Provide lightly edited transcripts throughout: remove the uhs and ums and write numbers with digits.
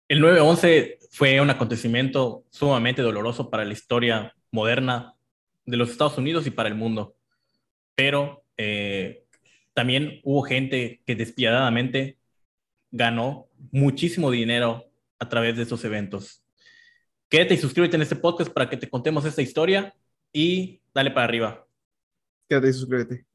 El 9/11 fue un acontecimiento sumamente doloroso para la historia moderna de los Estados Unidos y para el mundo, pero también hubo gente que despiadadamente ganó muchísimo dinero a través de esos eventos. Quédate y suscríbete en este podcast para que te contemos esta historia y dale para arriba. Quédate y suscríbete.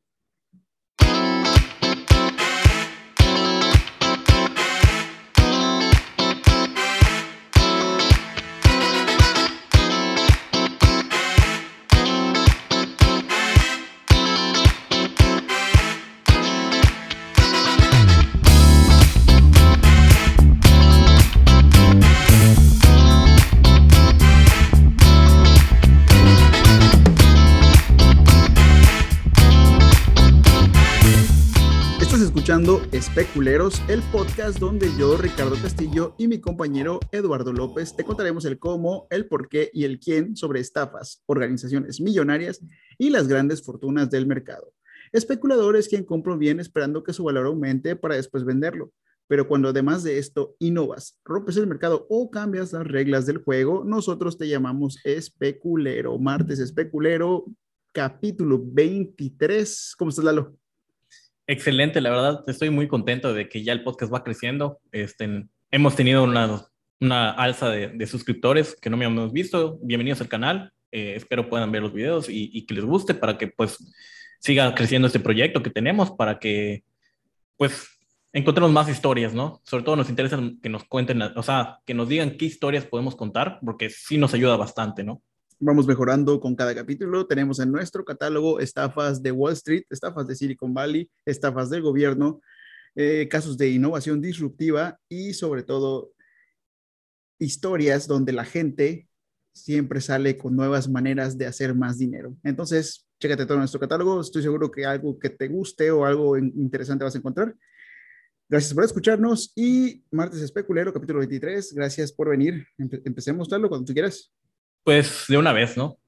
Estás escuchando Especuleros, el podcast donde yo, Ricardo Castillo, y mi compañero Eduardo López te contaremos el cómo, el por qué y el quién sobre estafas, organizaciones millonarias y las grandes fortunas del mercado. Especulador es quien compra un bien esperando que su valor aumente para después venderlo. Pero cuando además de esto innovas, rompes el mercado o cambias las reglas del juego, nosotros te llamamos especulero. Martes especulero, capítulo 23. ¿Cómo estás, Lalo? Excelente, la verdad, estoy muy contento de que ya el podcast va creciendo. Hemos tenido una alza de suscriptores que no me hemos visto. Bienvenidos al canal. Espero puedan ver los videos y que les guste para que pues siga creciendo este proyecto que tenemos para que pues encontremos más historias, ¿no? Sobre todo nos interesa que nos cuenten, o sea, que nos digan qué historias podemos contar porque sí nos ayuda bastante, ¿no? Vamos mejorando con cada capítulo. Tenemos en nuestro catálogo estafas de Wall Street, estafas de Silicon Valley, estafas del gobierno, casos de innovación disruptiva y sobre todo historias donde la gente siempre sale con nuevas maneras de hacer más dinero. Entonces, chécate todo nuestro catálogo. Estoy seguro que algo que te guste o algo interesante vas a encontrar. Gracias por escucharnos y martes especulero, capítulo 23. Gracias por venir. Empecemos, Lalo, cuando tú quieras. Pues de una vez, ¿no?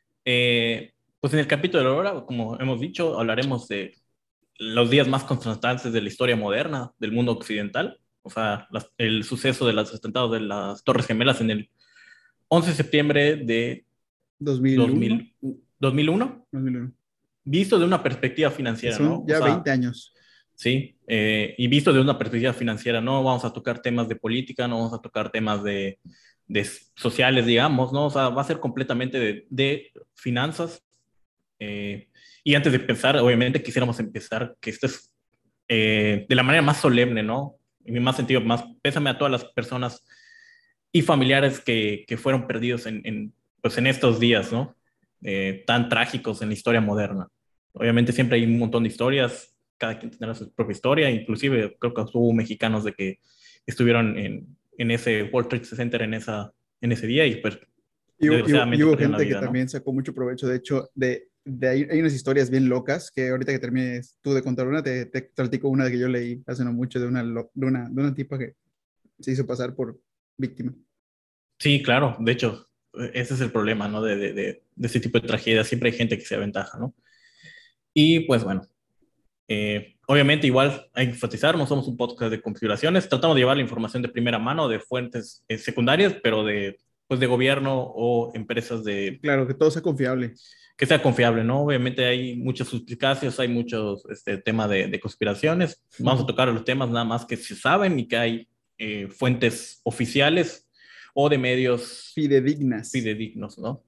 Pues en el capítulo de ahora, como hemos dicho, hablaremos de los días más contrastantes de la historia moderna del mundo occidental, o sea, el suceso de los atentados de las Torres Gemelas en el 11 de septiembre de 2001. 2000, 2001, 2001. visto de una perspectiva Que financiera, ¿no? son O ya sea, 20 años. sí, y visto de una perspectiva financiera, no vamos a tocar temas de política, no vamos a tocar temas de sociales, digamos, ¿no? O sea, va a ser completamente de finanzas. Y antes de empezar, obviamente quisiéramos empezar que esto es de la manera más solemne, ¿no? En mi más sentido, más pésame a todas las personas y familiares que fueron perdidos pues en estos días, ¿no? Tan trágicos en la historia moderna. Obviamente siempre hay un montón de historias, cada quien tendrá su propia historia, inclusive creo que hubo mexicanos de que estuvieron en ese World Trade Center en ese día y pues Y desgraciadamente hubo perdieron la gente que vida, ¿no? también sacó mucho provecho. De hecho, de ahí hay unas historias bien locas que ahorita que termines tú de contar una, te platico una que yo leí hace no mucho de una tipa que se hizo pasar por víctima. Sí, claro, de hecho, ese es el problema, ¿no? De este tipo de tragedias, siempre hay gente que se aventaja, ¿no? Y pues bueno, obviamente igual hay que enfatizar, no somos un podcast de configuraciones, tratamos de llevar la información de primera mano de fuentes secundarias, pero pues de gobierno o empresas Claro, que todo sea confiable. que sea confiable, ¿no? Obviamente hay muchas suspicacias, hay muchos temas de conspiraciones, vamos a tocar los temas nada más que se saben y que hay fuentes oficiales o de medios Fidedignas. fidedignos, ¿no?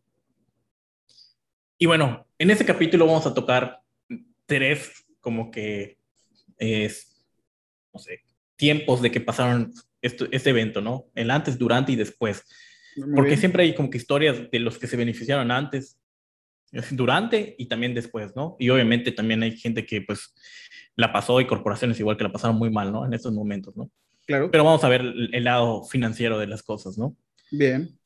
Y bueno, en este capítulo vamos a tocar tres como que es, no sé, tiempos de que pasaron este evento, ¿no? El antes, durante y después. Muy Porque bien. siempre hay como que historias de los que se beneficiaron antes, durante y también después, ¿no? Y obviamente también hay gente que pues la pasó y corporaciones igual que la pasaron muy mal, ¿no? En estos momentos, ¿no? Claro. Pero vamos a ver el lado financiero de las cosas, ¿no? Bien.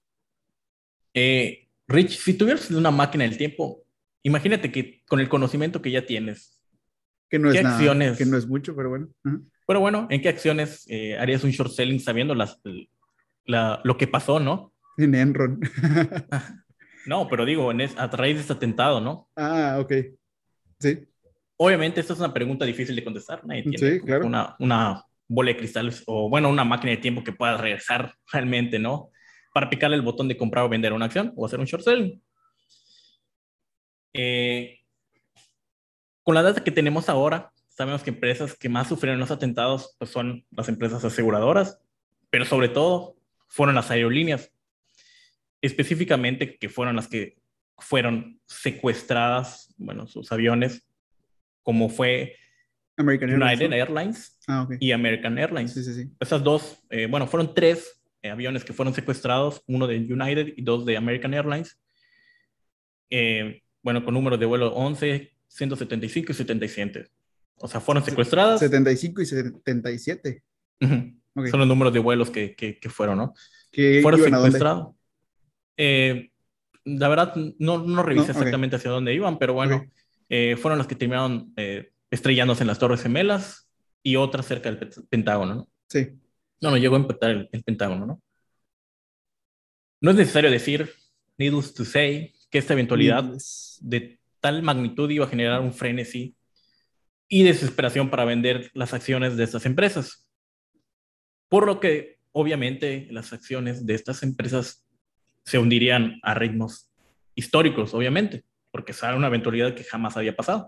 Rich, si tuvieras una máquina del tiempo, imagínate que con el conocimiento que ya tienes, Que no ¿qué es nada, que no acciones, es mucho, pero bueno. Ajá. pero bueno, ¿en qué acciones harías un short selling sabiendo lo que pasó, ¿no? En Enron. No, pero digo, a raíz de este atentado, ¿no? Ah, ok. Sí, Obviamente, esta es una pregunta difícil de contestar. Nadie tiene sí, como que claro. una bola de cristal o, bueno, una máquina de tiempo que pueda regresar realmente, ¿no? Para picarle el botón de comprar o vender una acción o hacer un short selling. Eh, con la data que tenemos ahora, sabemos que empresas que más sufrieron los atentados pues son las empresas aseguradoras, pero sobre todo fueron las aerolíneas, específicamente que fueron las que fueron secuestradas, bueno, sus aviones, como fue American Airlines, United ¿no? Airlines Ah, ok. y American Sí, Airlines. sí, sí. Esas dos, bueno, fueron tres aviones que fueron secuestrados, uno de United y dos de American Airlines, bueno, con números de vuelo 11, 175 y 77. O sea, fueron secuestradas. 75 y 77. Uh-huh. Ok. Son los números de vuelos que fueron, ¿no? ¿Que Fueron iban a dónde? secuestrados. Eh, la verdad, no No, revisé ok. exactamente hacia dónde iban, pero Ok. bueno, fueron las que terminaron estrellándose en las Torres Gemelas y otras cerca del Pentágono, ¿no? Sí. No llegó a impactar el Pentágono, ¿no? No es necesario decir, needless to say, que esta eventualidad Needless. de tal magnitud iba a generar un frenesí y desesperación para vender las acciones de estas empresas. Por lo que, obviamente, las acciones de estas empresas se hundirían a ritmos históricos, obviamente, porque esa era una eventualidad que jamás había pasado.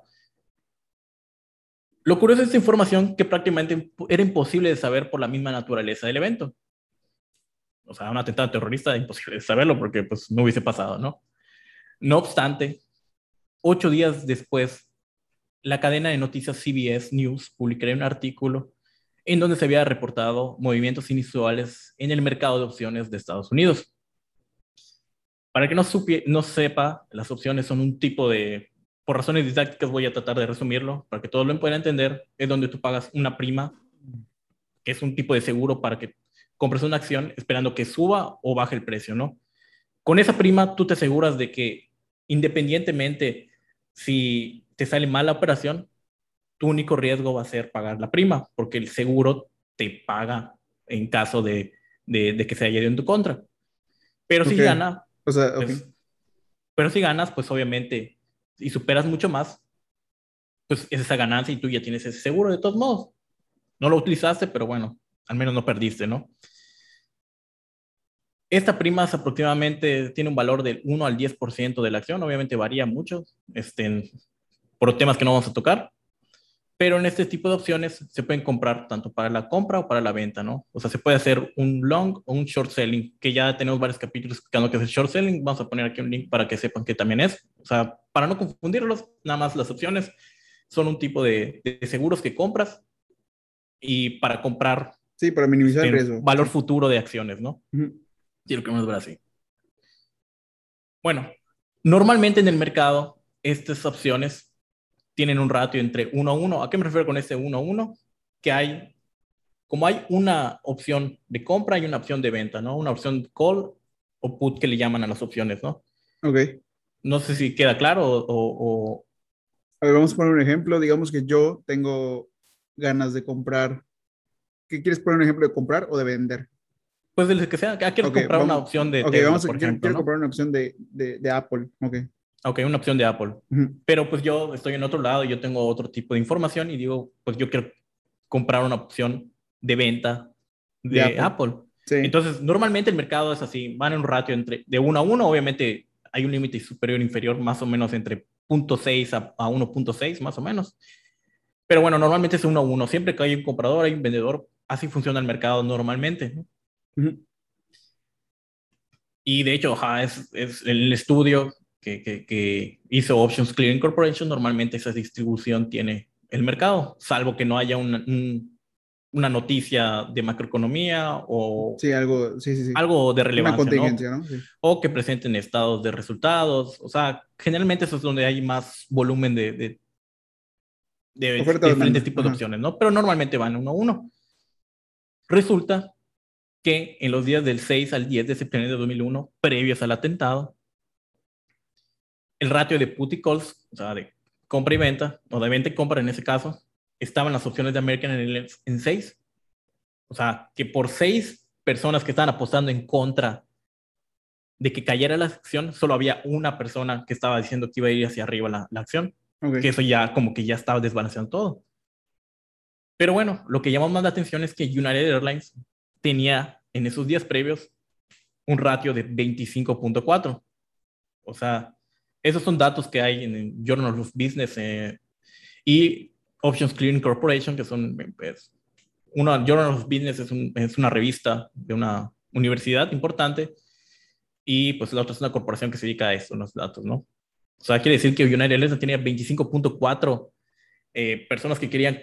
Lo curioso de esta información que prácticamente era imposible de saber por la misma naturaleza del evento. O sea, un atentado terrorista, imposible de saberlo porque pues no hubiese pasado, ¿no? No obstante, 8 días después, la cadena de noticias CBS News publicaría un artículo en donde se había reportado movimientos inusuales en el mercado de opciones de Estados Unidos. Para que no sepa, las opciones son un tipo de, por razones didácticas voy a tratar de resumirlo, para que todos lo puedan entender, es donde tú pagas una prima, que es un tipo de seguro para que compres una acción esperando que suba o baje el precio, ¿no? Con esa prima tú te aseguras de que independientemente si te sale mal la operación, tu único riesgo va a ser pagar la prima, porque el seguro te paga en caso de que se haya ido en tu contra. Pero Ok. si gana, O sea, ok. pues, pero si ganas, pues obviamente, y superas mucho más, pues es esa ganancia y tú ya tienes ese seguro de todos modos. No lo utilizaste, pero bueno, al menos no perdiste, ¿no? Esta prima aproximadamente tiene un valor del 1 al 10% de la acción, obviamente varía mucho, por temas que no vamos a tocar, pero en este tipo de opciones se pueden comprar tanto para la compra o para la venta, ¿no? O sea, se puede hacer un long o un short selling, que ya tenemos varios capítulos explicando qué es el short selling. Vamos a poner aquí un link para que sepan qué también es. O sea, para no confundirlos, nada más las opciones son un tipo de seguros que compras y para comprar Sí, para minimizar el riesgo. valor Sí. futuro de acciones, ¿no? Ujú. Sí, lo que vamos a ver así. Bueno, normalmente en el mercado, estas opciones tienen un ratio entre 1 a 1. ¿A qué me refiero con este 1 a 1? Que hay, como hay una opción de compra, hay una opción de venta, ¿no? Una opción call o put que le llaman a las opciones, ¿no? Ok. No sé si queda claro o A ver, vamos a poner un ejemplo. Digamos que yo tengo ganas de comprar. ¿Qué quieres poner un ejemplo de comprar o de vender? pues el que sea. Quiero Ok, comprar una vamos, opción de ok, Tesla, por ejemplo, quiero ¿no? comprar una opción de Apple. Ok. Ok, una opción de Apple. Ujú. Pero pues yo estoy en otro lado y yo tengo otro tipo de información y digo, pues yo quiero comprar una opción de venta De de Apple. Apple. Sí. Entonces, normalmente el mercado es así, van en un ratio entre de 1 a 1, obviamente hay un límite superior e inferior, más o menos entre 0.6 a 1.6, más o menos. Pero bueno, normalmente es 1 a 1. Siempre que hay un comprador, hay un vendedor. Así funciona el mercado normalmente, ¿no? Ujú. Y de hecho, ajá, es el estudio que hizo Options Clearing Corporation. Normalmente esa distribución tiene el mercado, salvo que no haya una noticia de macroeconomía o Sí, algo, sí, sí, sí. algo de Una relevancia, ¿no? contingencia, ¿no? Sí. O que presenten estados de resultados. O sea, generalmente eso es donde hay más volumen de diferentes Oferta-demanda. tipos de Ajá. opciones, ¿no? Pero normalmente van 1 a 1. Resulta que en los días del 6 al 10 de septiembre de 2001, previos al atentado, el ratio de put y calls, o sea, de compra y venta, o de venta y compra en ese caso, estaban las opciones de American Airlines en 6. O sea, que por 6 personas que estaban apostando en contra de que cayera la acción, solo había una persona que estaba diciendo que iba a ir hacia arriba la acción, que Ok. eso ya como que ya estaba desbalanceando todo. Pero bueno, lo que llamó más la atención es que United Airlines tenía en esos días previos un ratio de 25.4. O sea, esos son datos que hay en el Journal of Business y Options Clearing Corporation, que son, pues, Journal of Business es una revista de una universidad importante y pues la otra es una corporación que se dedica a eso, los datos, ¿no? O sea, quiere decir que United Airlines tenía 25.4 personas que querían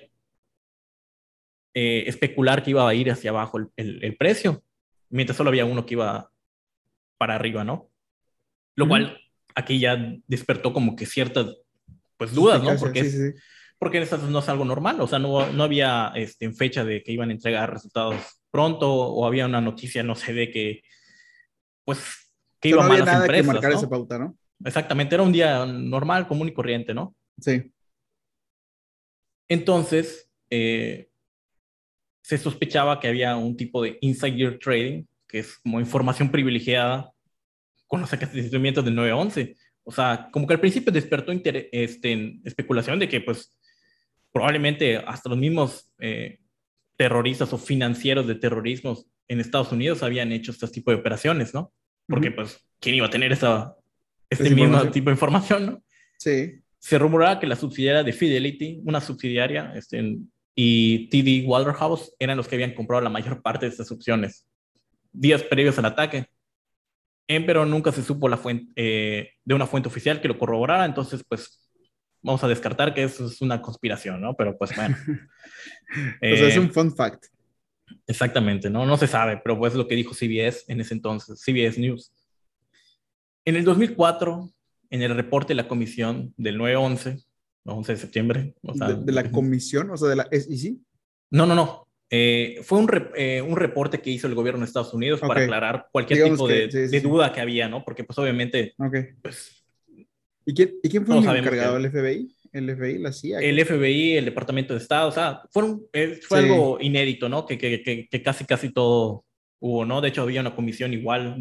especular que iba a ir hacia abajo el precio, mientras solo había uno que iba para arriba, ¿no? Lo Ujú. cual aquí ya despertó como que ciertas pues dudas, ¿no? Suspicacia, sí, sí, sí. Porque eso no es algo normal, o sea, no había fecha de que iban a entregar resultados pronto o había una noticia, no sé, de que pues O que sea, iba no mal había las nada que empresas, marcar esa ¿no? pauta, ¿no? Exactamente, era un día normal, común y corriente, ¿no? Sí. Entonces, se sospechaba que había un tipo de insider trading, que es como información privilegiada con los acontecimientos del 9/11. O sea, como que al principio despertó especulación de que pues probablemente hasta los mismos terroristas o financieros de terrorismo en Estados Unidos habían hecho este tipo de operaciones, ¿no? Porque Ujú. pues, ¿quién iba a tener este mismo Desinformación. tipo de información, ¿no? Sí. Se rumoraba que la subsidiaria de Fidelity, una subsidiaria, y TD Waterhouse eran los que habían comprado la mayor parte de estas opciones días previos al ataque. Pero nunca se supo de una fuente oficial que lo corroborara, entonces pues vamos a descartar que eso es una conspiración, ¿no? Pero pues bueno, O sea, es un eh, fun fact. exactamente, ¿no? No se sabe, pero pues lo que dijo CBS en ese entonces, CBS News. En el 2004, en el reporte de la comisión del 9/11, 11 de septiembre, o sea, De la comisión, o sea, de la SEC. no, no, no. Fue un reporte que hizo el gobierno de Estados Unidos Ok. para aclarar cualquier Digamos tipo que, sí, sí, de sí. duda que había, ¿no? Porque pues obviamente, Ok. pues Y quién fue todos el sabemos encargado? que ¿El FBI? ¿El FBI? ¿La CIA? el FBI, el Departamento de Estado, o sea, fue Sí. algo inédito, ¿no? Que casi todo hubo, ¿no? De hecho, había una comisión igual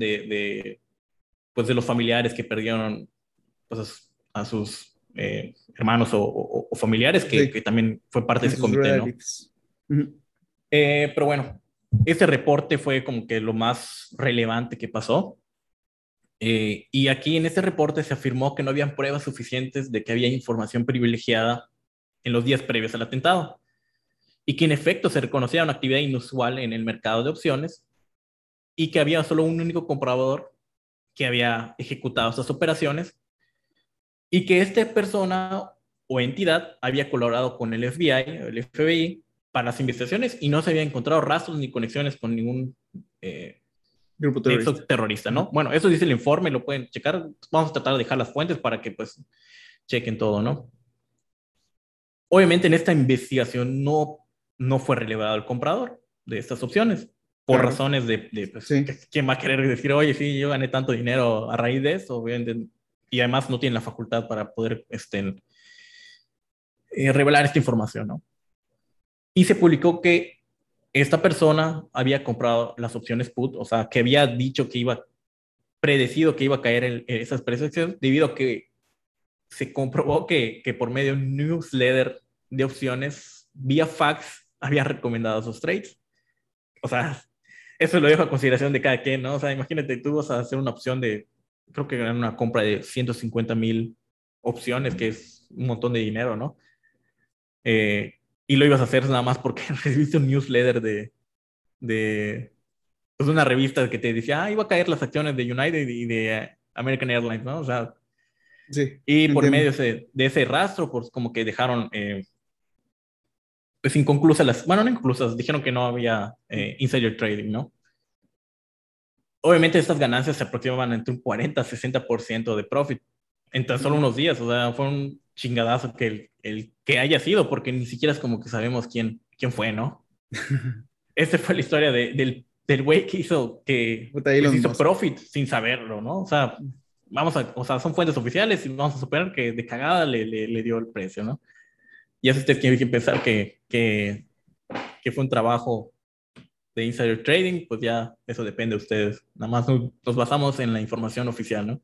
pues, de los familiares que perdieron pues, a sus hermanos o familiares, que Sí. también fue parte de A ese sus comité, ¿no? relatives. Ujú. Pero bueno, este reporte fue como que lo más relevante que pasó. Y aquí en este reporte se afirmó que no habían pruebas suficientes de que había información privilegiada en los días previos al atentado y que en efecto se reconocía una actividad inusual en el mercado de opciones y que había solo un único comprador que había ejecutado estas operaciones y que esta persona o entidad había colaborado con el FBI, el FBI, para las investigaciones y no se había encontrado rastros ni conexiones con ningún Grupo terrorista. nexo terrorista, Ajá. ¿no? Bueno, eso dice el informe, lo pueden checar. Vamos a tratar de dejar las fuentes para que pues chequen todo, ¿no? Obviamente en esta investigación no fue relevado el comprador de estas opciones por Claro. razones pues, Sí. ¿quién va a querer decir, oye, sí, yo gané tanto dinero a raíz de eso? Obviamente, y además no tienen la facultad para poder revelar esta información, ¿no? Y se publicó que esta persona había comprado las opciones put, o sea, que había dicho que predecido que iba a caer en esas precios debido a que se comprobó que por medio de un newsletter de opciones vía fax había recomendado esos trades. O sea, eso lo dejo a consideración de cada quien, ¿no? O sea, imagínate, tú vas a hacer una opción creo que era una compra de 150,000 opciones, que es un montón de dinero, ¿no? Eh, y lo ibas a hacer nada más porque recibiste un newsletter de pues una revista que te decía, iba a caer las acciones de United y de American Airlines, ¿no? O sea, Sí. y por Entiendo. medio de ese rastro, pues como que dejaron pues inconclusas bueno, no inconclusas, dijeron que no había insider trading, ¿no? Obviamente estas ganancias se aproximaban entre un 40 a 60% de profit en tan solo Ujú. unos días, o sea, fue un chingadazo que el que haya sido, porque ni siquiera es como que sabemos quién fue, ¿no? Esta fue la historia del güey que Puta pues Elon hizo Musk. profit sin saberlo, ¿no? O sea, o sea, son fuentes oficiales y vamos a suponer que de cagada le dio el precio, ¿no? Y eso usted tiene que pensar que fue un trabajo de insider trading, pues ya eso depende de ustedes. Nada más nos basamos en la información oficial, ¿no?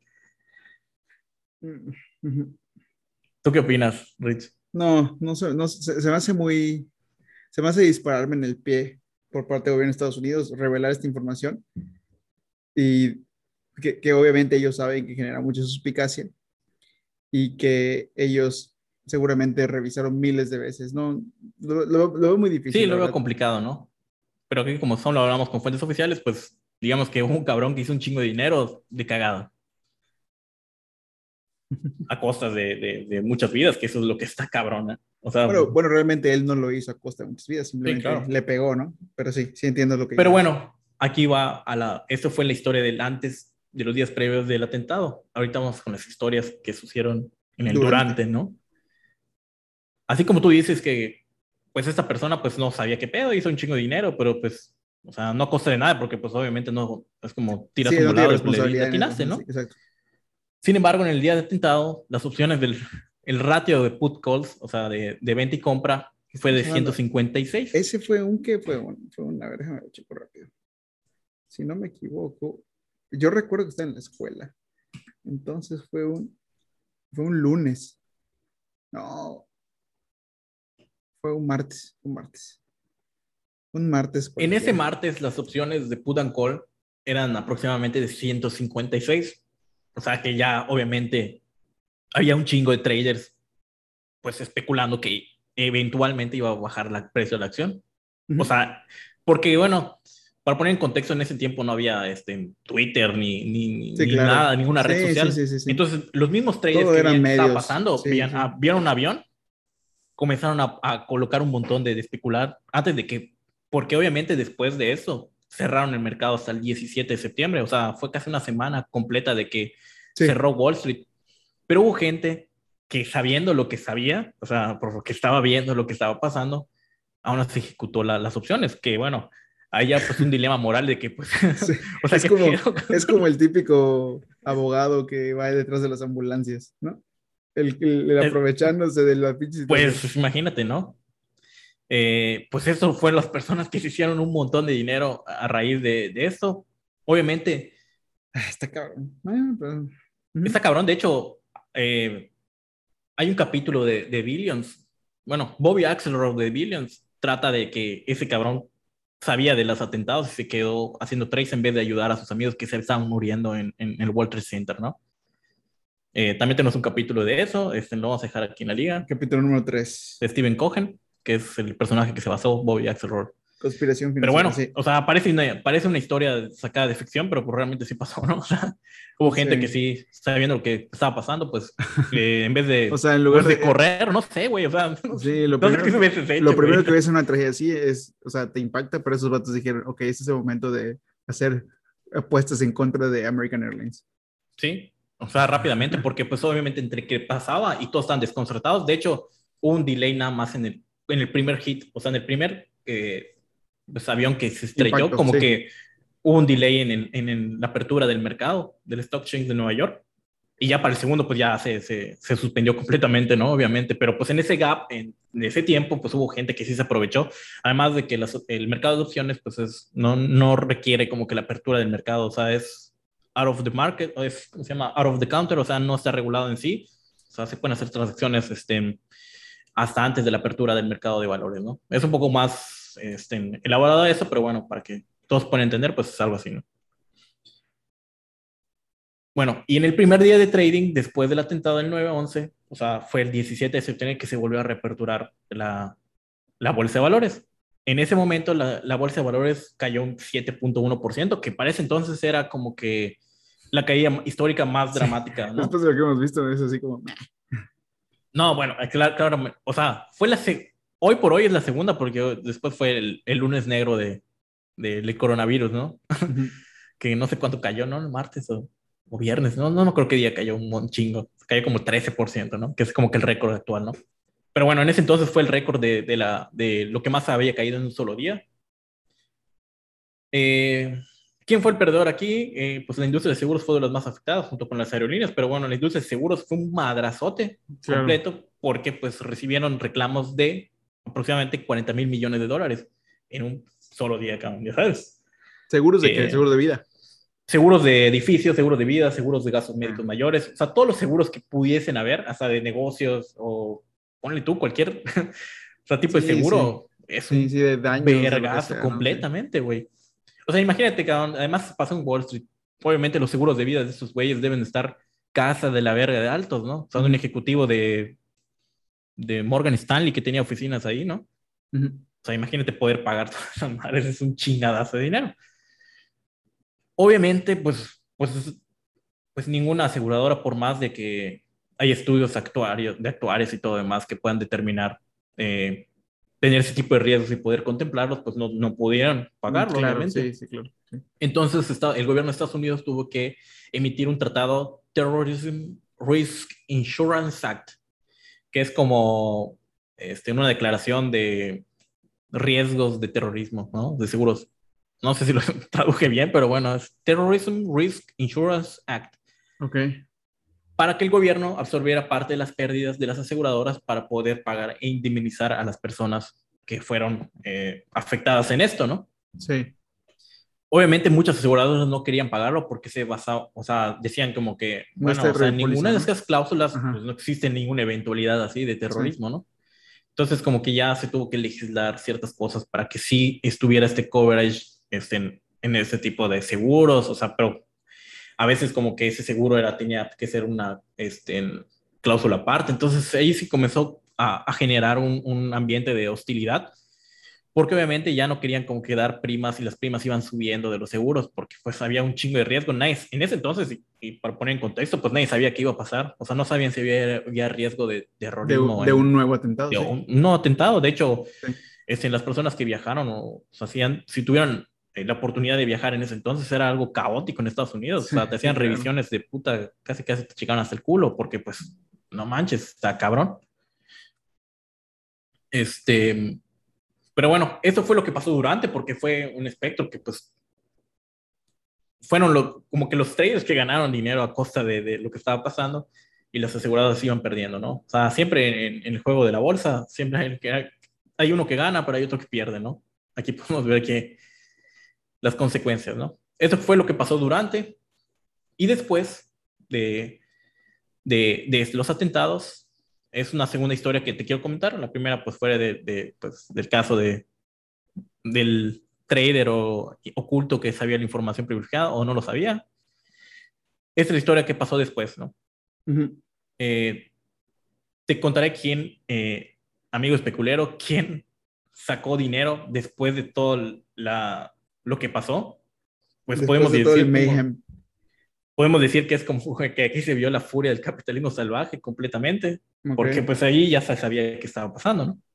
Ujú. ¿Tú qué opinas, Rich? No, no, se me hace muy. se me hace dispararme en el pie por parte del gobierno de Estados Unidos revelar esta información y que obviamente ellos saben que genera mucha suspicacia y que ellos seguramente revisaron miles de veces, ¿no? Lo veo muy Sí, difícil, la lo veo verdad. complicado, ¿no? Pero aquí como solo hablamos con fuentes oficiales, pues digamos que hubo un cabrón que hizo un chingo de dinero de cagada a costas de muchas vidas, que eso es lo que está cabrona. O sea, Bueno, realmente él no lo hizo a costa de muchas vidas, sí, simplemente claro. le pegó, ¿no? Pero sí, sí entiendo lo que Pero dices. bueno, aquí va esto fue la historia del antes de los días previos del atentado. Ahorita vamos con las historias que sucedieron en el Durante. durante, ¿no? Así como tú dices que, pues esta persona pues no sabía qué pedo, hizo un chingo de dinero, pero pues, o sea, no a costa de nada, porque pues obviamente no, es como Sí, tiras un no tiene volado y pues, le responsabilidad en eso. atinaste, Ajá, sí, ¿no? exacto. Sin embargo, en el día de atentado, las opciones del el ratio de put calls, o sea, de venta y compra, fue de Estamos hablando. 156. Ese fue un que a ver, déjame checo rápido. Si no me equivoco, yo recuerdo que estaba en la escuela. Entonces fue un lunes. No, fue un martes, un martes. Un martes En ese cualquiera. martes, las opciones de put and call eran aproximadamente de 156. O sea, que ya obviamente había un chingo de traders pues especulando que eventualmente iba a bajar el precio de la acción. O Ujú. sea, porque bueno, para poner en contexto, en ese tiempo no había Twitter Sí, ni claro. nada, ninguna red Sí, sí, social. sí, sí, sí. Entonces, los mismos traders Todo que eran veían qué estaba medios. pasando, Sí, sí. vieron un avión, comenzaron a colocar un montón de especular antes de que, porque obviamente después de eso cerraron el mercado hasta el 17 de septiembre, o sea, fue casi una semana completa de que Sí. cerró Wall Street. Pero hubo gente que sabiendo lo que sabía, o sea, por lo que estaba viendo lo que estaba pasando, aún así ejecutó las opciones, que bueno, hay ya pues un dilema moral de que pues, Sí. o sea, ¿qué pedo? Es como el típico abogado que va detrás de las ambulancias, ¿no? El aprovechándose de la pinche situación. Pues imagínate, ¿no? Pues eso fue las personas que se hicieron un montón de dinero a raíz de esto. Obviamente, Ah, está cabrón. Bueno, pero, está ujú. cabrón, de hecho, hay un capítulo de Billions. Bueno, Bobby Axelrod de Billions trata de que ese cabrón sabía de los atentados y se quedó haciendo trades en vez de ayudar a sus amigos que se estaban muriendo en el World Trade Center, ¿no? También tenemos un capítulo de eso, lo vamos a dejar aquí en la liga, Capítulo número 3. de Stephen Cohen, que es el personaje que se basó Bobby Axelrod. Conspiración Pero financiera, bueno, sí. o sea, parece una historia sacada de ficción, pero pues realmente sí pasó, ¿no? O sea, hubo gente que Sí. sí, sabiendo lo que estaba pasando, pues en vez O sea, en lugar pues, de de, correr, no sé, güey, o sea, no sé, sí, no sé qué se hubiese lo hecho, primero güey. que ves en una tragedia así es, o sea, te impacta, pero esos vatos dijeron, ok, este es el momento de hacer apuestas en contra de American Airlines. Sí, o sea, rápidamente, porque pues obviamente entre que pasaba y todos estaban desconcertados, de hecho, hubo un delay nada más en el primer hit, o sea, en el primer pues, avión que se estrelló, Impacto, como sí. que hubo un delay la apertura del mercado, del Stock Exchange de Nueva York. Y ya para el segundo, pues ya se suspendió completamente, ¿no? Obviamente, pero pues en ese gap, en ese tiempo, pues hubo gente que sí se aprovechó. Además de que el mercado de opciones, pues no requiere como que la apertura del mercado, o sea, es out of the market, o es, ¿cómo se llama? Out of the counter, o sea, no está regulado en sí. O sea, se pueden hacer transacciones hasta antes de la apertura del mercado de valores, ¿no? Es un poco más elaborado eso, pero bueno, para que todos puedan entender, pues es algo así, ¿no? Bueno, y en el primer día de trading, después del atentado del 9/11, o sea, fue el 17 de septiembre que se volvió a reaperturar la bolsa de valores. En ese momento, la bolsa de valores cayó un 7.1%, que para ese entonces era como que la caída histórica más Sí. dramática, ¿no? Después de lo que hemos visto, es así como, "Meh". No, bueno, claro, claro, o sea, hoy por hoy es la segunda, porque después fue el lunes negro del coronavirus, ¿no? Ujú. Que no sé cuánto cayó, ¿no? El martes o viernes, ¿no? No creo qué día cayó un chingo. Cayó como 13%, ¿no? Que es como que el récord actual, ¿no? Pero bueno, en ese entonces fue el récord de lo que más había caído en un solo día. Eh, ¿Quién fue el perdedor aquí? Pues la industria de seguros fue de las más afectadas junto con las aerolíneas, pero bueno, la industria de seguros fue un madrazote Claro. completo porque pues recibieron reclamos de aproximadamente 40.000 millones de dólares en un solo día, cabrón, ya sabes. ¿Seguros de qué? Eh, Seguro de vida. Seguros de edificios, seguros de vida, seguros de gastos Ah, médicos mayores, o sea, todos los seguros que pudiesen haber, hasta de negocios o ponle tú cualquier o sea, tipo de sí, sí. seguro, es Sí, un sí, de daños, de lo que vergazo sea, ¿no? Sí. completamente, güey. O sea, imagínate que además pasa en Wall Street. Obviamente los seguros de vida de estos güeyes deben estar casa de la verga de altos, ¿no? Son un Ujú, ejecutivo de Morgan Stanley que tenía oficinas ahí, ¿no? O ujú. sea, imagínate poder pagar todas esas madres, es un chingadazo de dinero. Obviamente, pues ninguna aseguradora, por más de que hay estudios actuarios, de actuarios y todo demás que puedan determinar, eh, tener ese tipo de riesgos y poder contemplarlos, pues no pudieran pagarlo, Claro, obviamente. sí, sí, claro. Sí. Entonces, el gobierno de Estados Unidos tuvo que emitir un tratado, Terrorism Risk Insurance Act, que es como una declaración de riesgos de terrorismo, ¿no? De seguros. No sé si lo traduje bien, pero bueno, es Terrorism Risk Insurance Act, Ok, para que el gobierno absorbiera parte de las pérdidas de las aseguradoras para poder pagar e indemnizar a las personas que fueron afectadas en esto, ¿no? sí. Obviamente muchas aseguradoras no querían pagarlo porque se basaba, o sea, decían como que, bueno, Muestra o sea, de en ninguna póliza, de ¿no? estas cláusulas, pues Ajá, no existe ninguna eventualidad así de sí. terrorismo, ¿no? Entonces como que ya se tuvo que legislar ciertas cosas para que sí estuviera este coverage en ese tipo de seguros, o sea, pero a veces como que ese seguro tenía que ser una cláusula aparte, entonces ahí sí comenzó a generar un ambiente de hostilidad porque obviamente ya no querían como que dar primas y las primas iban subiendo de los seguros, porque pues había un chingo de riesgo. Nadie, en ese entonces, y para poner en contexto, pues nadie sabía qué iba a pasar. O sea, no sabían si había riesgo de terrorismo De un nuevo atentado, de sí. un no atentado. De hecho, Sí, las personas que viajaron o se hacían, si tuvieran la oportunidad de viajar en ese entonces, era algo caótico en Estados Unidos. O sí, sea, te sí, hacían claro. revisiones de puta, casi casi te checaban hasta el culo, porque pues, no manches, está cabrón. Este, pero bueno, eso fue lo que pasó durante, porque fue un espectro que pues fueron como que los traders que ganaron dinero a costa de lo que estaba pasando y las aseguradoras iban perdiendo, ¿no? O sea, siempre en el juego de la bolsa, siempre hay uno que gana, pero hay otro que pierde, ¿no? Aquí podemos ver que las consecuencias, ¿no? Eso fue lo que pasó durante y después de, de los atentados. Es una segunda historia que te quiero comentar. La primera, pues, fue pues, del caso del trader oculto que sabía la información privilegiada o no lo sabía. Esta es la historia que pasó después, ¿no? Ujú. Eh, Te contaré quién, amigo especulero, quién sacó dinero después de todo lo que pasó. Pues Después de todo el como, mayhem. podemos decir que es como que aquí se vio la furia del capitalismo salvaje completamente, porque Ok. pues ahí ya se sabía qué estaba pasando, ¿no?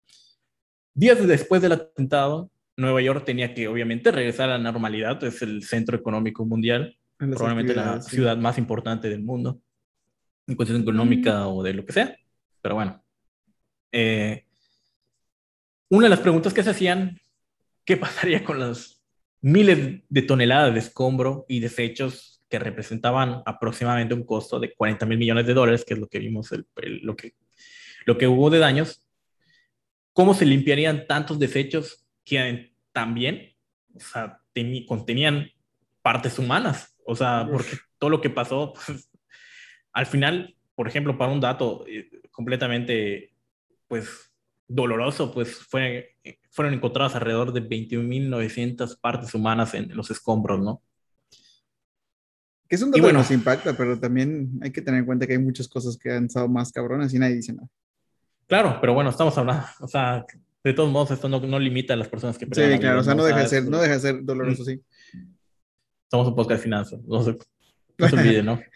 Días después del atentado, Nueva York tenía que obviamente regresar a la normalidad, es el centro económico mundial, En las probablemente la actividades, sí. ciudad más importante del mundo en cuestión Mm, económica o de lo que sea. Pero bueno, eh, una de las preguntas que se hacían, ¿qué pasaría con las miles de toneladas de escombro y desechos que representaban aproximadamente un costo de 40.000 millones de dólares, que es lo que vimos, lo que hubo de daños? ¿Cómo se limpiarían tantos desechos que también, o sea, contenían partes humanas? O sea, porque uf. todo lo que pasó, pues, al final, por ejemplo, para un dato completamente, pues, doloroso, pues, fueron encontradas alrededor de 21.900 partes humanas en los escombros, ¿no? Que es un Y dato que bueno, nos impacta, pero también hay que tener en cuenta que hay muchas cosas que han estado más cabronas y nadie dice nada. claro, pero bueno, estamos hablando, o sea, de todos modos, esto no limita a las personas que perdieron Sí, la claro, vida, o sea, ¿no? O sea, no deja de ser doloroso, sí. somos un podcast de finanzas, no se olvide, ¿no?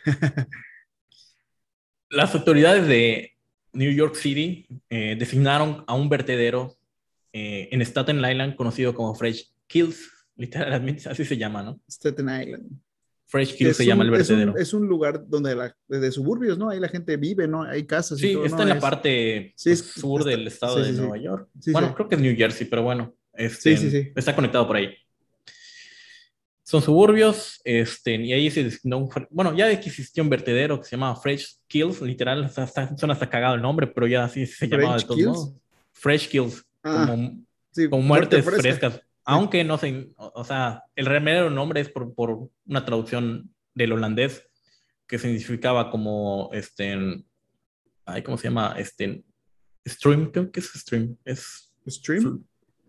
Las autoridades de New York City designaron a un vertedero en Staten Island conocido como Fresh Kills, literalmente así se llama, ¿no? Staten Island. Fresh Kills se llama el vertedero. Es un lugar donde de suburbios, ¿no? Ahí la gente vive, ¿no? Hay casas y Sí, todo, está ¿no? en la parte Sí, pues, sur del estado sí, de sí, Nueva sí. York. Sí, Bueno, sí. creo que es New Jersey, pero bueno, Sí, sí, sí. está conectado por ahí. Son suburbios, y ahí se designó bueno, ya que existía un vertedero que se llamaba Fresh Kills, literal, suena hasta cagado el nombre, pero ya así se llamaba de French todos Kills. modos. Fresh Kills, Ah, sí, como muerte muertes fresca. frescas, Sí. aunque no sé, o sea, el verdadero nombre es por una traducción del holandés que significaba como, ay, ¿cómo se llama? Stream, ¿qué es stream? Es Stream.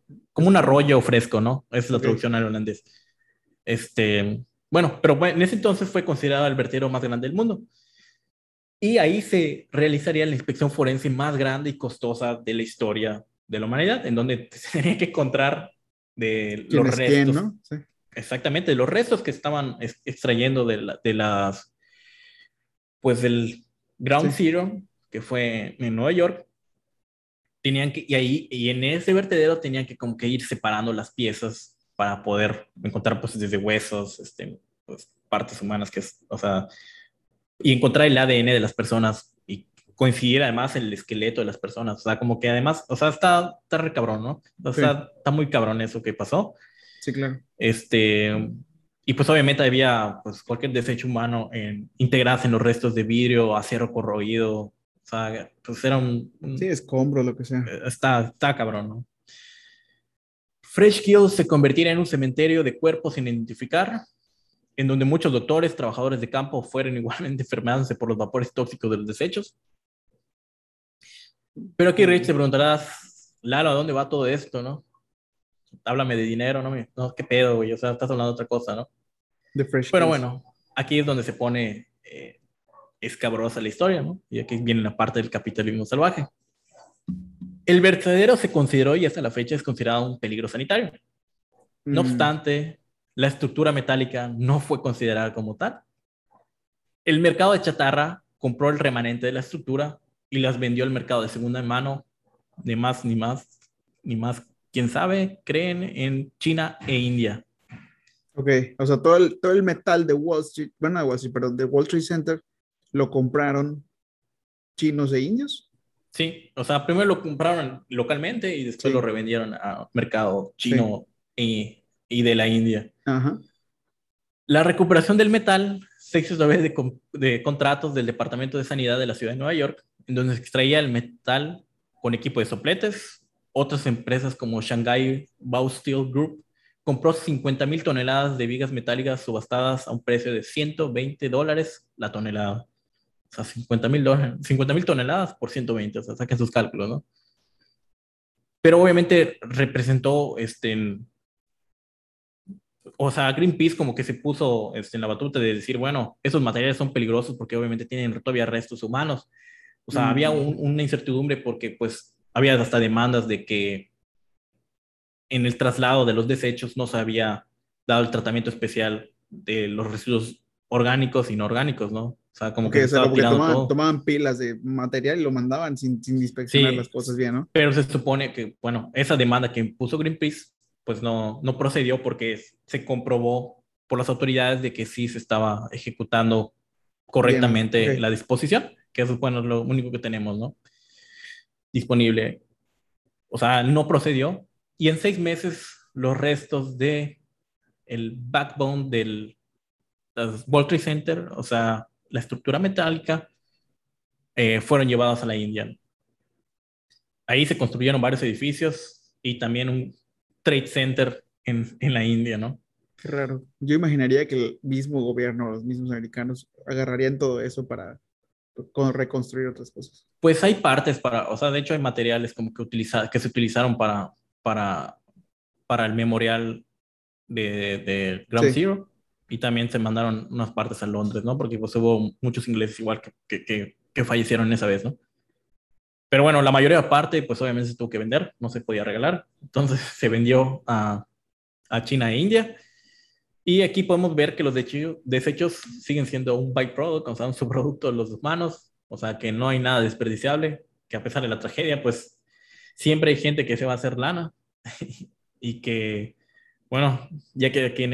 como un arroyo fresco, ¿no? Esa es la Ok. traducción al holandés. Bueno, pero en ese entonces fue considerado el vertedero más grande del mundo. Y ahí se realizaría la inspección forense más grande y costosa de la historia de la humanidad, en donde se tenía que encontrar de ¿Quién los es quién, restos, no? Sí. exactamente, de los restos que estaban extrayendo de las, pues del Ground Sí. Zero, que fue en Nueva York. Tenían que, y ahí, y en ese vertedero tenían que como que ir separando las piezas para poder encontrar pues desde huesos, pues, partes humanas, que es, o sea, y encontrar el ADN de las personas y coincidir además el esqueleto de las personas. O sea, como que además, o sea, está re cabrón, ¿no? O Sí, sea, está muy cabrón eso que pasó. sí, claro. Este, y pues obviamente había pues cualquier desecho humano integrarse en los restos de vidrio, acero corroído. O sea, pues era Sí, escombro, lo que sea. está cabrón, ¿no? Fresh Kill se convertiría en un cementerio de cuerpos sin identificar, en donde muchos doctores, trabajadores de campo fueron igualmente enfermándose por los vapores tóxicos de los desechos. Pero aquí, Rich, te preguntarás, Lalo, ¿a dónde va todo esto, no? Háblame de dinero, ¿no? No, qué pedo, güey, o sea, estás hablando de otra cosa, ¿no? The Fresh Pero Kills. bueno, aquí es donde se pone escabrosa la historia, ¿no? Y aquí viene la parte del capitalismo salvaje. El vertedero se consideró y hasta la fecha es considerado un peligro sanitario. No Mm, obstante, la estructura metálica no fue considerada como tal. El mercado de chatarra compró el remanente de la estructura y las vendió al mercado de segunda mano, de más ni más ni más, quién sabe, creen en China e India. ok, o sea, todo el metal de Wall Street, bueno, de Wall Street, pero de Wall Trade Center, lo compraron chinos e indios. Sí, o sea, primero lo compraron localmente y después lo Sí, revendieron al mercado sí. chino y de la India. Ajá. La recuperación del metal se hizo a través de contratos del Departamento de Sanidad de la ciudad de Nueva York, en donde se extraía el metal con equipo de sopletes. Otras empresas como Shanghai Baosteel Group compró 50,000 toneladas de vigas metálicas subastadas a un precio de $120 la tonelada. O sea, $50,000, 50,000 toneladas por 120, o sea, saquen sus cálculos, ¿no? Pero obviamente representó o sea, Greenpeace como que se puso en la batuta de decir, bueno, esos materiales son peligrosos porque obviamente tienen todavía restos humanos. O sea, había Mm, una incertidumbre porque pues había hasta demandas de que en el traslado de los desechos no se había dado el tratamiento especial de los residuos orgánicos e inorgánicos, ¿no? O sea, como ok, que se o sea, estaba como que tirando tomaban, todo. tomaban pilas de material y lo mandaban sin inspeccionar las Sí, cosas bien, ¿no? pero se supone que, bueno, esa demanda que impuso Greenpeace, pues no procedió porque se comprobó por las autoridades de que sí se estaba ejecutando Bien, ok. correctamente la disposición, que eso es, bueno, lo único que tenemos, ¿no? Disponible. O sea, no procedió y en 6 meses los restos de el backbone del World Trade Center, o sea, la estructura metálica, fueron llevados a la India. Ahí se construyeron varios edificios y también un trade center en la India, ¿no? Qué raro. Yo imaginaría que el mismo gobierno, los mismos americanos, agarrarían todo eso para reconstruir otras cosas. Pues hay partes o sea, de hecho hay materiales como que se utilizaron para, para el memorial de Ground Sí, Zero y también se mandaron unas partes a Londres, ¿no? Porque pues hubo muchos ingleses igual que fallecieron esa vez, ¿no? Pero bueno, la mayoría de parte, pues obviamente se tuvo que vender, no se podía regalar. Entonces se vendió a China e India. Y aquí podemos ver que los desechos siguen siendo un byproduct, o sea, un subproducto de los humanos, o sea, que no hay nada desperdiciable, que a pesar de la tragedia, pues siempre hay gente que se va a hacer lana y que, bueno, ya que aquí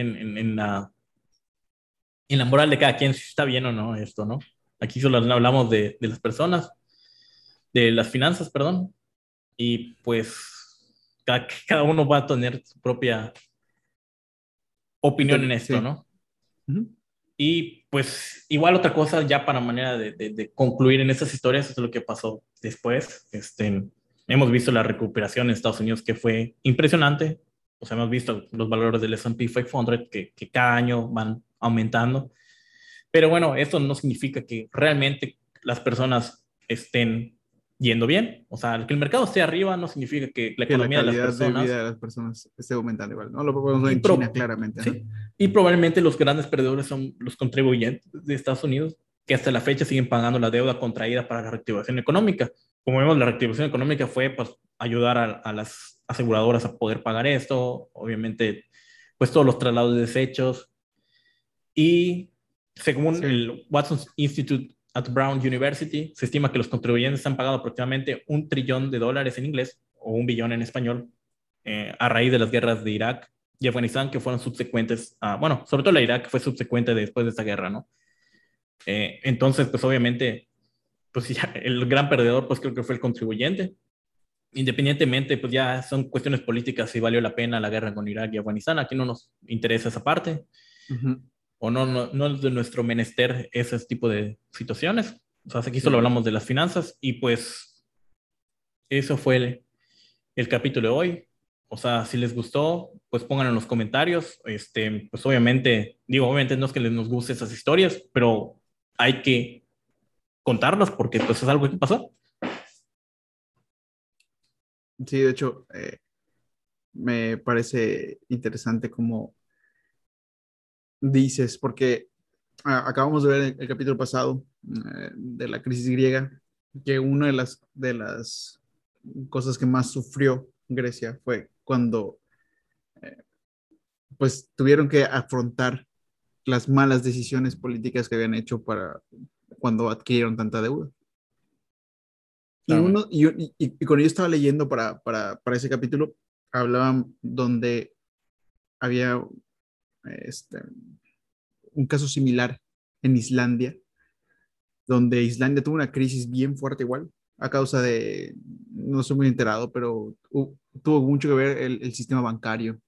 en la moral de cada quien si está bien o no esto, ¿no? Aquí solo hablamos de las personas, de las finanzas, perdón, y pues cada uno va a tener su propia opinión en esto, Sí. ¿no? Ujú. Y pues igual otra cosa, ya para manera de concluir en estas historias, es lo que pasó después. Hemos visto la recuperación en Estados Unidos que fue impresionante. O sea, hemos visto los valores del S&P 500 que cada año van aumentando. Pero bueno, esto no significa que realmente las personas estén yendo bien. O sea, que el mercado esté arriba no significa que la Que la economía de las calidad de vida personas... de las personas esté aumentando igual, ¿no? Lo podemos ver Y, en China claramente, ¿no? sí, y probablemente los grandes perdedores son los contribuyentes de Estados Unidos, que hasta la fecha siguen pagando la deuda contraída para la reactivación económica. Como vemos, la reactivación económica fue pues, ayudar a las aseguradoras a poder pagar esto, obviamente, pues todos los traslados de desechos. Y según Sí, el Watson Institute at Brown University, se estima que los contribuyentes han pagado aproximadamente $1 trillón en inglés o 1 billón en español a raíz de las guerras de Irak y Afganistán que fueron subsecuentes a, bueno, sobre todo la Irak que fue subsecuente después de esta guerra, ¿no? Entonces, pues obviamente, pues ya el gran perdedor, pues creo que fue el contribuyente. Independientemente, pues ya son cuestiones políticas si valió la pena la guerra con Irak y Afganistán. Aquí no nos interesa esa parte ujú, o no es de nuestro menester ese tipo de situaciones. O sea, aquí solo sí. hablamos de las finanzas y pues eso fue el capítulo de hoy. O sea, si les gustó, pues pónganlo en los comentarios. Pues obviamente, digo, obviamente no es que les nos guste esas historias, pero hay que contarlas porque pues es algo que pasó. Sí, de hecho, me parece interesante como dices, porque acabamos de ver el capítulo pasado de la crisis griega, que una de las cosas que más sufrió Grecia fue cuando pues tuvieron que afrontar las malas decisiones políticas que habían hecho para cuando adquirieron tanta deuda. Y, Claro, uno, y cuando yo estaba leyendo para ese capítulo, hablaban donde había este, un caso similar en Islandia, donde Islandia tuvo una crisis bien fuerte igual, a causa de, no estoy muy enterado, pero tuvo mucho que ver el sistema bancario.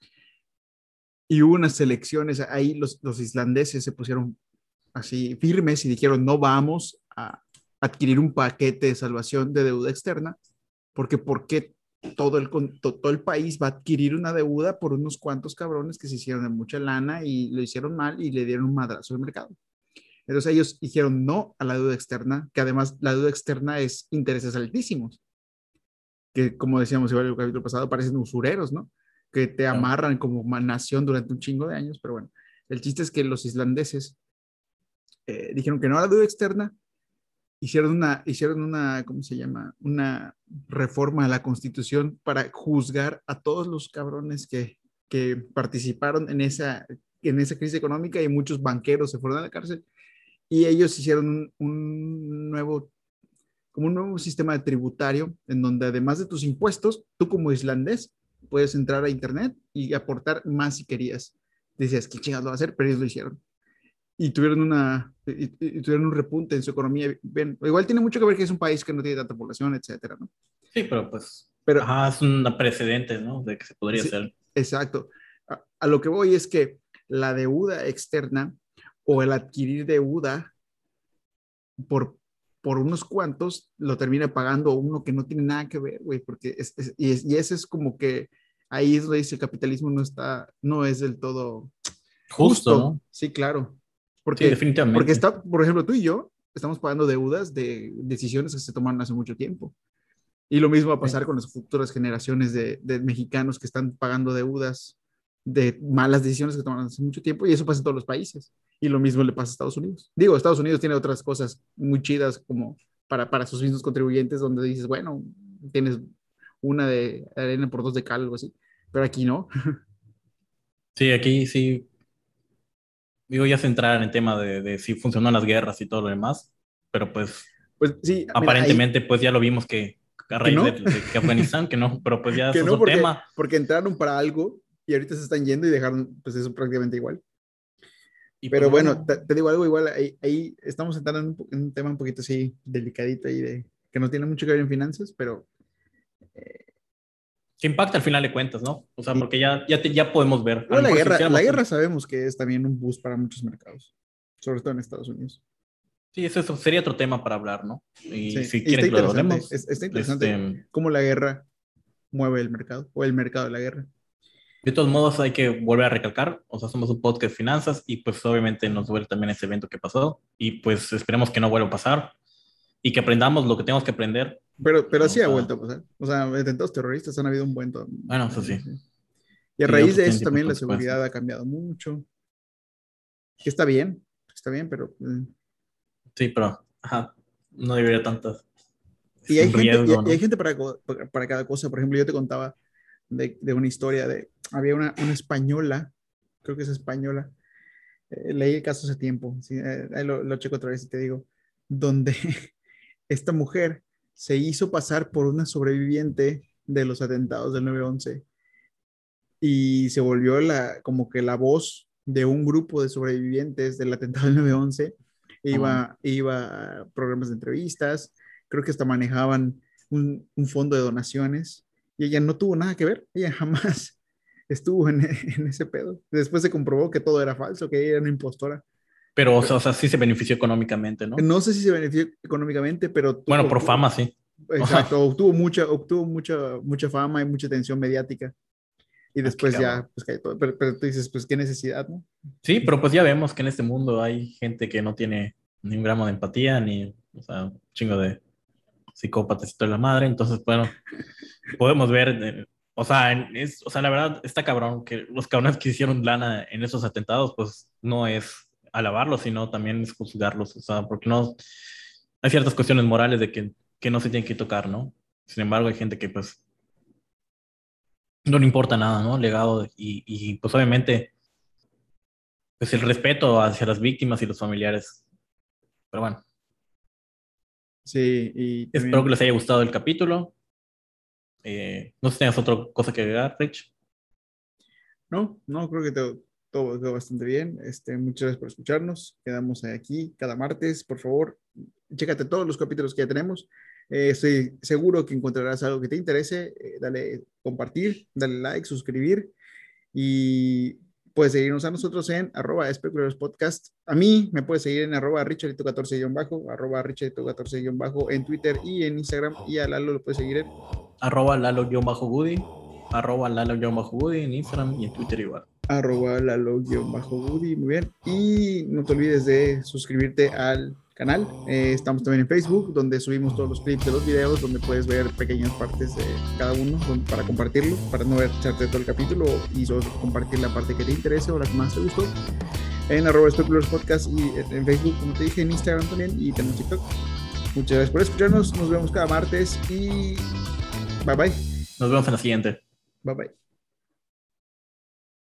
Y hubo unas elecciones, ahí los islandeses se pusieron así firmes y dijeron, no vamos a adquirir un paquete de salvación de deuda externa, porque ¿por qué todo el país va a adquirir una deuda por unos cuantos cabrones que se hicieron de mucha lana y lo hicieron mal y le dieron un madrazo al mercado? Entonces ellos dijeron no a la deuda externa, que además la deuda externa es intereses altísimos, que como decíamos igual en el capítulo pasado, parecen usureros, ¿no? Que te claro. amarran como nación durante un chingo de años, pero bueno, el chiste es que los islandeses dijeron que no a la deuda externa, hicieron una, ¿cómo se llama? Una reforma a la constitución para juzgar a todos los cabrones que participaron en esa crisis económica y muchos banqueros se fueron a la cárcel y ellos hicieron un nuevo, como un nuevo sistema tributario en donde además de tus impuestos, tú como islandés puedes entrar a internet y aportar más si querías. Decías, ¿qué chingados lo va a hacer? Pero ellos lo hicieron y y tuvieron un repunte en su economía. Bien, igual tiene mucho que ver que es un país que no tiene tanta población, etcétera, ¿no? Sí, pero pues, Pero ajá, es un precedente, ¿no? De que se podría sí, hacer. exacto. A lo que voy es que la deuda externa o el adquirir deuda por, por unos cuantos lo termina pagando uno que no tiene nada que ver, güey, porque y ese es como que ahí es donde dice el capitalismo no es del todo Justo, justo, ¿no? sí, claro, Sí, porque definitivamente. está, por ejemplo, tú y yo estamos pagando deudas de decisiones que se tomaron hace mucho tiempo. Y lo mismo va a Sí. pasar con las futuras generaciones de mexicanos que están pagando deudas de malas decisiones que tomaron hace mucho tiempo y eso pasa en todos los países. Y lo mismo le pasa a Estados Unidos. Digo, Estados Unidos tiene otras cosas muy chidas como para sus mismos contribuyentes donde dices, bueno, tienes una de arena por dos de cal, algo así. Pero aquí no. Sí, aquí sí, digo, ya se entrar en el tema de si funcionan las guerras y todo lo demás, pero pues Pues sí, mira, ahí aparentemente pues ya lo vimos que a que raíz no, de que Afganistán, que no, pero pues ya es que no otro tema. porque entraron para algo y ahorita se están yendo y dejaron pues eso prácticamente igual. Y pues Pero bueno, bueno, te digo algo igual, ahí estamos entrando en un tema un poquito así delicadito y de que no tiene mucho que ver en finanzas, pero que impacta al final de cuentas, ¿no? O sea, sí. porque ya podemos ver, a lo Igual mejor si la hiciéramos, guerra sabemos que es también un boost para muchos mercados, sobre todo en Estados Unidos. sí, eso sería otro tema para hablar, ¿no? Y Sí, si y quieren que lo hablemos, está interesante cómo la guerra mueve el mercado o el mercado de la guerra. de todos modos hay que volver a recalcar, o sea, somos un podcast de finanzas y pues obviamente nos duele también ese evento que pasó y pues esperemos que no vuelva a pasar. y que aprendamos lo que tenemos que aprender. Pero sí ha vuelto a pasar. O sea, atentados terroristas han habido un buen... Bueno, eso sí. Y a Sí, raíz otros de tienen eso tipo de también la consecuencias. seguridad ha cambiado mucho. Que está bien, pero... Sí, pero ajá, no debería tantas. Y Es hay un gente, riesgo, y hay ¿no? gente para cada cosa. Por ejemplo, yo te contaba de una historia de... Había una española, creo que es española, leí el caso hace tiempo, sí, ahí lo checo otra vez y te digo, donde esta mujer se hizo pasar por una sobreviviente de los atentados del 9/11 y se volvió como que la voz de un grupo de sobrevivientes del atentado del 9/11. Como- Iba a programas de entrevistas, creo que hasta manejaban un fondo de donaciones y ella no tuvo nada que ver, ella jamás estuvo en ese pedo. Después se comprobó que todo era falso, que ella era una impostora. Pero, o sea, sí se benefició económicamente, ¿no? No sé si se benefició económicamente, pero Bueno, por fama, sí. exacto, obtuvo mucha fama y mucha atención mediática. Y Ah, qué después cabrón. ya, pues cae todo. Pero tú dices, pues qué necesidad, ¿no? Sí, pero pues ya vemos que en este mundo hay gente que no tiene ni un gramo de empatía, ni, o sea, un chingo de psicópatas y toda la madre. Entonces, bueno, podemos ver, o sea, o sea, la verdad está cabrón que los cabrones que hicieron lana en esos atentados, pues no es alabarlos, sino también es juzgarlos, o sea, porque no, hay ciertas cuestiones morales de que no se tienen que tocar, ¿no? Sin embargo, hay gente que pues no le importa nada, ¿no? Legado y pues obviamente, pues el respeto hacia las víctimas y los familiares. Pero bueno, Sí, y espero que también, les haya gustado el capítulo. No sé si tienes otra cosa que agregar, Rich. no, creo que todo quedó bastante bien. Muchas gracias por escucharnos. Quedamos aquí cada martes. Por favor, chécate todos los capítulos que ya tenemos. Estoy seguro que encontrarás algo que te interese. Dale compartir, dale like, suscribir y puedes seguirnos a nosotros en @especuladorspodcast. A mí me puedes seguir en @richardito14-bajo, @richardito14- en Twitter y en Instagram. Y a Lalo lo puedes seguir en @Lalo-Goody, @Lalo-Goody en Instagram y en Twitter igual. @lalo-woody. Muy bien. Y no te olvides de suscribirte al canal. Estamos también en Facebook, donde subimos todos los clips de los videos, donde puedes ver pequeñas partes de cada uno para compartirlo, para no echarte todo el capítulo y solo compartir la parte que te interese o la que más te gustó. En @especuladorspodcast y en Facebook, como te dije, en Instagram también y tenemos TikTok. Muchas gracias por escucharnos. Nos vemos cada martes y bye bye. Nos vemos en la siguiente. Bye bye.